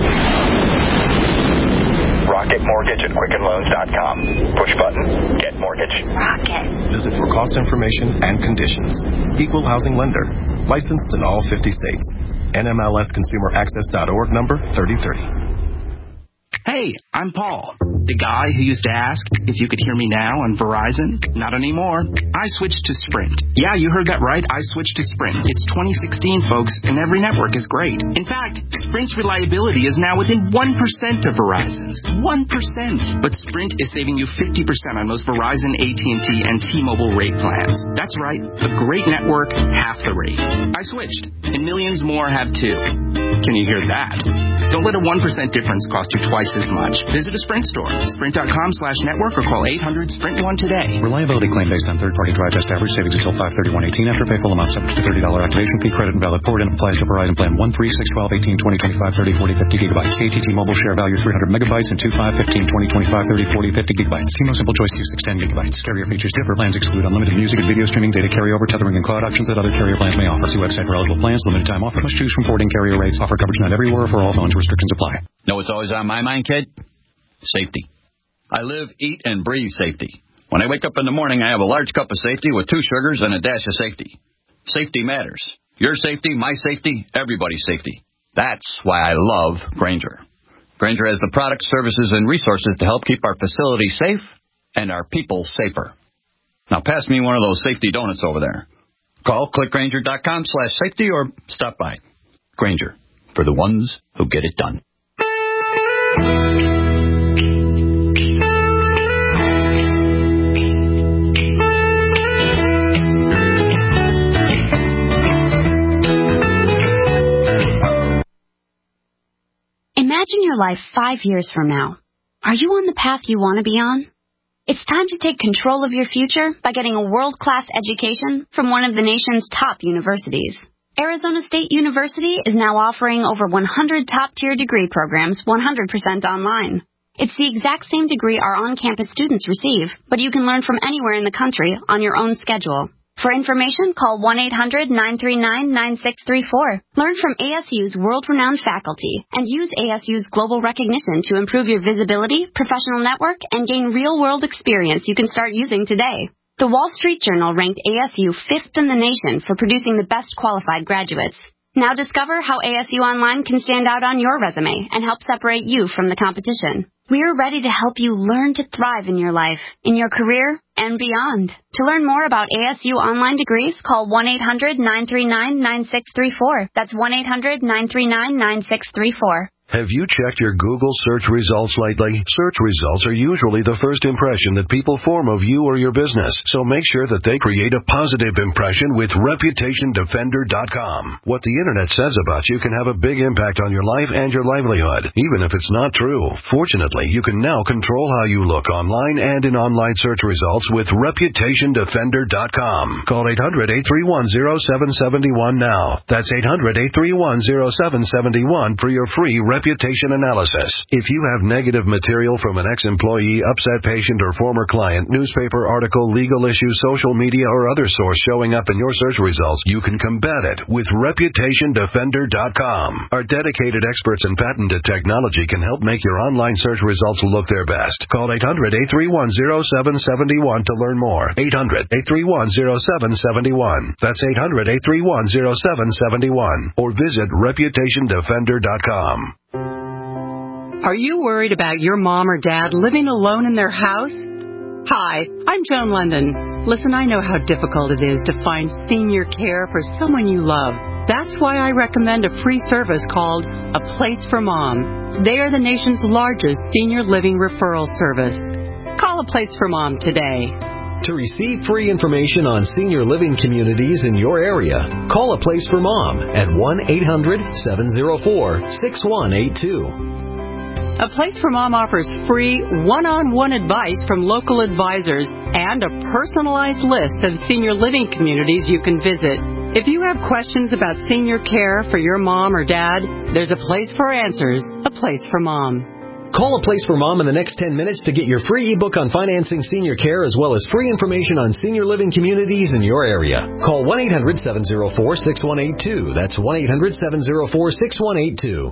Rocket Mortgage at quicken loans dot com. Push button. Get mortgage. Rocket. Visit for cost information and conditions. Equal housing lender. Licensed in all fifty states. N M L S consumer access dot org number thirty thirty. Hey, I'm Paul, the guy who used to ask if you could hear me now on Verizon. Not anymore. I switched to Sprint. Yeah, you heard that right. I switched to Sprint. It's twenty sixteen, folks, and every network is great. In fact, Sprint's reliability is now within one percent of Verizon's. one percent. But Sprint is saving you fifty percent on most Verizon, A T and T, and T-Mobile rate plans. That's right. A great network, half the rate. I switched, and millions more have too. Can you hear that? Don't let a one percent difference cost you twice as much. Visit a Sprint store, sprint dot com slash network, or call eight hundred sprint one today. Reliability claim based on third-party drive test average savings until five thirty-one eighteen. After pay full amount subject to thirty dollars activation fee. Credit and valid port in applies to Verizon plan one three six twelve eighteen twenty twenty-five thirty forty fifty gigabytes. A T T Mobile share value three hundred megabytes and two five fifteen twenty twenty-five thirty forty fifty gigabytes. T-Mobile Simple Choice two six ten gigabytes. Carrier features differ. Plans exclude unlimited music and video streaming, data carryover, tethering, and cloud options that other carrier plans may offer. See website for eligible plans. Limited time offer. Must choose from forwarding carrier rates. Offer coverage not everywhere for all phones. Restrictions apply. Know what's always on my mind, kid? Safety. I live, eat, and breathe safety. When I wake up in the morning, I have a large cup of safety with two sugars and a dash of safety. Safety matters. Your safety, my safety, everybody's safety. That's why I love Grainger. Grainger has the products, services, and resources to help keep our facilities safe and our people safer. Now pass me one of those safety donuts over there. Call click grainger dot com slash safety or stop by. Grainger, for the ones who get it done. Imagine your life five years from now. Are you on the path you want to be on? It's time to take control of your future by getting a world-class education from one of the nation's top universities. Arizona State University is now offering over one hundred top-tier degree programs one hundred percent online. It's the exact same degree our on-campus students receive, but you can learn from anywhere in the country on your own schedule. For information, call one eight hundred nine three nine nine six three four. Learn from A S U's world-renowned faculty and use A S U's global recognition to improve your visibility, professional network, and gain real-world experience you can start using today. The Wall Street Journal ranked A S U fifth in the nation for producing the best qualified graduates. Now discover how A S U Online can stand out on your resume and help separate you from the competition. We're ready to help you learn to thrive in your life, in your career, and beyond. To learn more about A S U Online degrees, call one eight hundred nine three nine nine six three four. That's one eight hundred nine three nine nine six three four. Have you checked your Google search results lately? Search results are usually the first impression that people form of you or your business, so make sure that they create a positive impression with reputation defender dot com. What the Internet says about you can have a big impact on your life and your livelihood, even if it's not true. Fortunately, you can now control how you look online and in online search results with reputation defender dot com. Call eight hundred eight three one oh seven seven one now. That's eight hundred eight three one oh seven seven one for your free reputation analysis. If you have negative material from an ex-employee, upset patient, or former client, newspaper article, legal issue, social media, or other source showing up in your search results, you can combat it with reputation defender dot com. Our dedicated experts in patented technology can help make your online search results look their best. Call eight hundred eight three one oh seven seven one to learn more. eight hundred eight three one oh seven seven one. That's eight hundred eight three one oh seven seven one. Or visit reputation defender dot com. Are you worried about your mom or dad living alone in their house? Hi, I'm Joan London. Listen, I know how difficult it is to find senior care for someone you love. That's why I recommend a free service called A Place for Mom. They are the nation's largest senior living referral service. Call A Place for Mom today. To receive free information on senior living communities in your area, call A Place for Mom at one eight hundred seven oh four six one eight two. A Place for Mom offers free one-on-one advice from local advisors and a personalized list of senior living communities you can visit. If you have questions about senior care for your mom or dad, there's a place for answers, A Place for Mom. Call A Place for Mom in the next ten minutes to get your free ebook on financing senior care as well as free information on senior living communities in your area. Call one eight hundred seven oh four six one eight two. That's one eight hundred seven oh four six one eight two.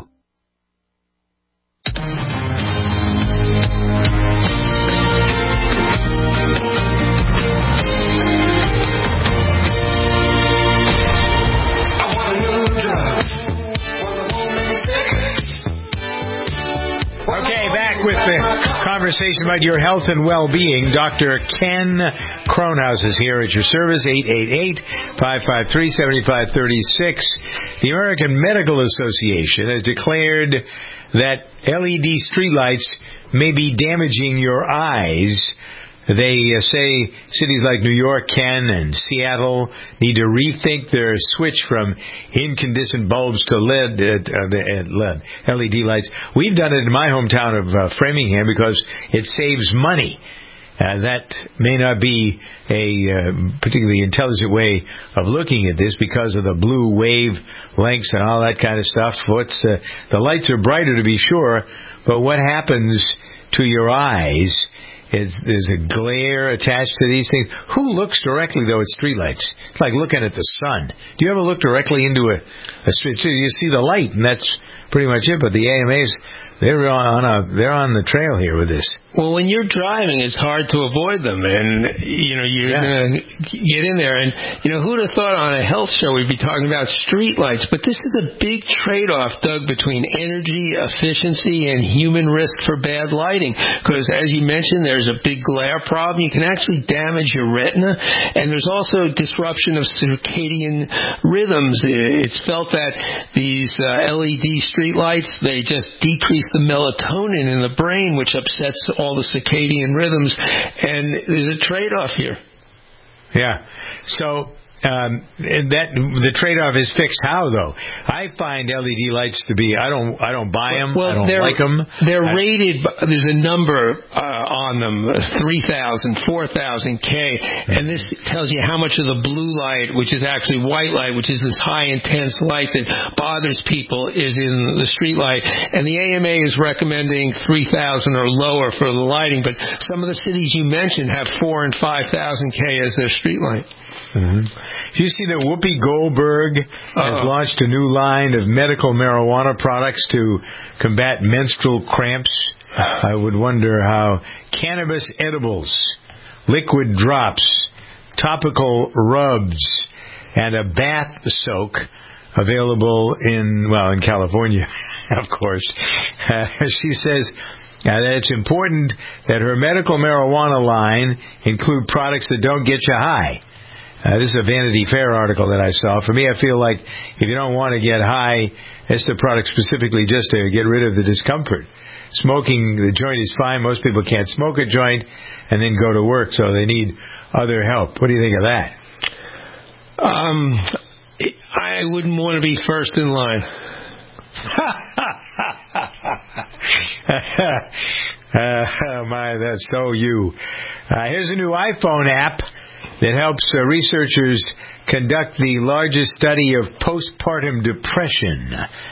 With the conversation about your health and well-being, Doctor Ken Kronhaus is here at your service, eight eight eight, five five three, seven five three six. The American Medical Association has declared that L E D streetlights may be damaging your eyes. They uh, say cities like New York, Ken, and Seattle need to rethink their switch from incandescent bulbs to L E D, uh, the, uh, L E D, L E D lights. We've done it in my hometown of uh, Framingham because it saves money. Uh, that may not be a uh, particularly intelligent way of looking at this because of the blue wave lengths and all that kind of stuff. What's, uh, the lights are brighter to be sure, but what happens to your eyes? Is, there's a glare attached to these things. Who looks directly, though, at streetlights? It's like looking at the sun. Do you ever look directly into a, a street? So you see the light, and that's pretty much it. But the A M As, they're on a, they're on the trail here with this. Well, when you're driving, it's hard to avoid them, and you know you're yeah. going to get in there. And you know, who'd have thought on a health show we'd be talking about streetlights? But this is a big trade-off, Doug, between energy efficiency and human risk for bad lighting. Because as you mentioned, there's a big glare problem. You can actually damage your retina, and there's also disruption of circadian rhythms. It's felt that these uh, L E D streetlights, they just decrease the melatonin in the brain, which upsets all the circadian rhythms, and there's a trade-off here. Yeah. So Um, and that the trade-off is fixed. How though? I find L E D lights to be. I don't. I don't buy them. Well, I don't like them. They're I, rated. There's a number uh, on them: three thousand, four thousand K, and this tells you how much of the blue light, which is actually white light, which is this high intense light that bothers people, is in the street light. And the A M A is recommending three thousand or lower for the lighting. But some of the cities you mentioned have four and five thousand K as their street light. Mm-hmm. You see that Whoopi Goldberg has Uh-oh. launched a new line of medical marijuana products to combat menstrual cramps. I would wonder how cannabis edibles, liquid drops, topical rubs, and a bath soak available in, well, in California, of course. Uh, she says uh, that it's important that her medical marijuana line include products that don't get you high. Uh, this is a Vanity Fair article that I saw. For me, I feel like if you don't want to get high, it's the product specifically just to get rid of the discomfort. Smoking the joint is fine. Most people can't smoke a joint and then go to work, so they need other help. What do you think of that? Um, I wouldn't want to be first in line. uh, oh my, that's so you. Uh, here's a new iPhone app that helps uh, researchers conduct the largest study of postpartum depression.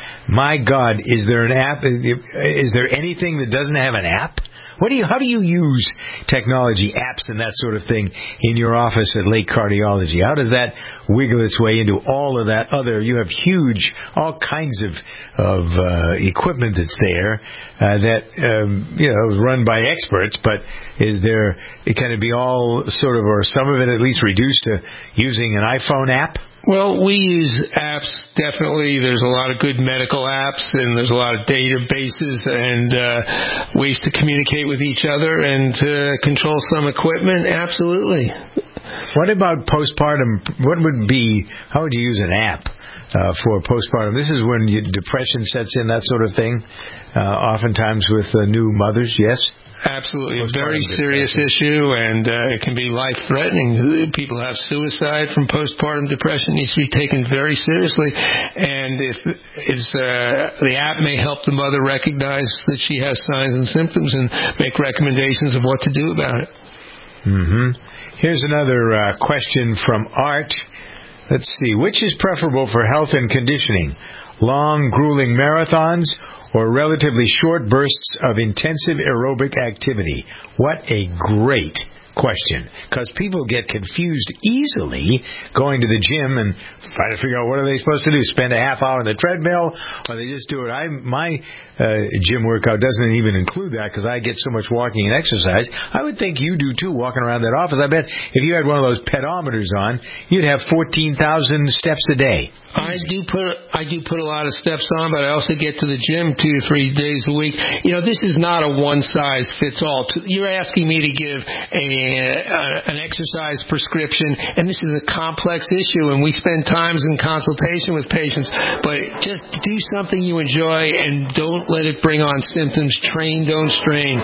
My God, is there an app? Is there anything that doesn't have an app? What do you? How do you use technology, apps, and that sort of thing in your office at Lake Cardiology? How does that wiggle its way into all of that other? You have huge, all kinds of of uh, equipment that's there uh, that um, you know is run by experts. But is there? Can it be all sort of, or some of it at least, reduced to using an iPhone app? Well, we use apps, definitely. There's a lot of good medical apps, and there's a lot of databases and uh, ways to communicate with each other and to control some equipment. Absolutely. What about postpartum? What would be, how would you use an app uh, for postpartum? This is when you, depression sets in, that sort of thing, uh, oftentimes with uh, new mothers, yes? Absolutely. A very serious issue, and uh, it can be life-threatening. People have suicide from postpartum depression. It needs to be taken very seriously. And if is, uh, the app may help the mother recognize that she has signs and symptoms and make recommendations of what to do about it. Mm-hmm. Here's another uh, question from Art. Let's see. Which is preferable for health and conditioning? Long, grueling marathons or relatively short bursts of intensive aerobic activity? What a great question, because people get confused easily going to the gym and trying to figure out what are they supposed to do, spend a half hour on the treadmill, or they just do it. I my uh, gym workout doesn't even include that because I get so much walking and exercise. I would think you do too, walking around that office. I bet if you had one of those pedometers on, you'd have fourteen thousand steps a day. I do put I do put a lot of steps on, but I also get to the gym two to three days a week. You know, this is not a one size fits all. You're asking me to give a Uh, an exercise prescription, and this is a complex issue, and we spend times in consultation with patients, but just do something you enjoy and don't let it bring on symptoms. Train, don't strain.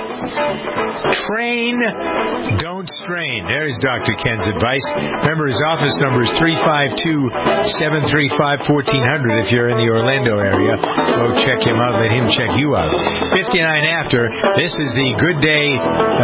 Train, don't strain. There's Doctor Ken's advice. Remember, his office number is three five two, seven three five, one four zero zero if you're in the Orlando area. Go check him out. Let him check you out. fifty-nine after. This is the Good Day uh,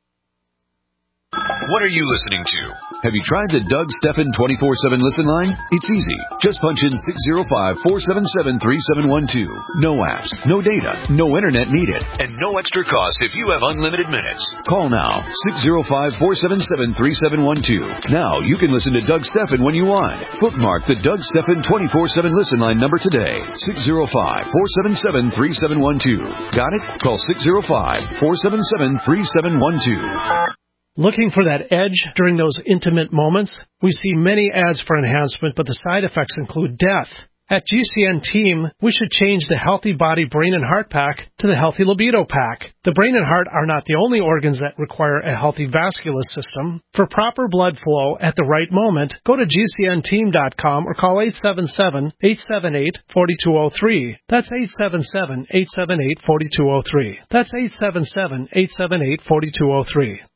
What are you listening to? Have you tried the Doug Stephan twenty-four seven listen line? It's easy. Just punch in six zero five, four seven seven, three seven one two. No apps, no data, no internet needed, and no extra cost if you have unlimited minutes. Call now, six zero five, four seven seven, three seven one two. Now you can listen to Doug Stephan when you want. Bookmark the Doug Stephan twenty-four seven listen line number today, six zero five, four seven seven, three seven one two. Got it? Call six zero five, four seven seven, three seven one two. Looking for that edge during those intimate moments? We see many ads for enhancement, but the side effects include death. At G C N Team, we should change the Healthy Body, Brain, and Heart Pack to the Healthy Libido Pack. The brain and heart are not the only organs that require a healthy vascular system. For proper blood flow at the right moment, go to G C N team dot com or call eight seven seven, eight seven eight, four two zero three. That's eight seven seven, eight seven eight, four two zero three. That's eight seven seven, eight seven eight, four two zero three.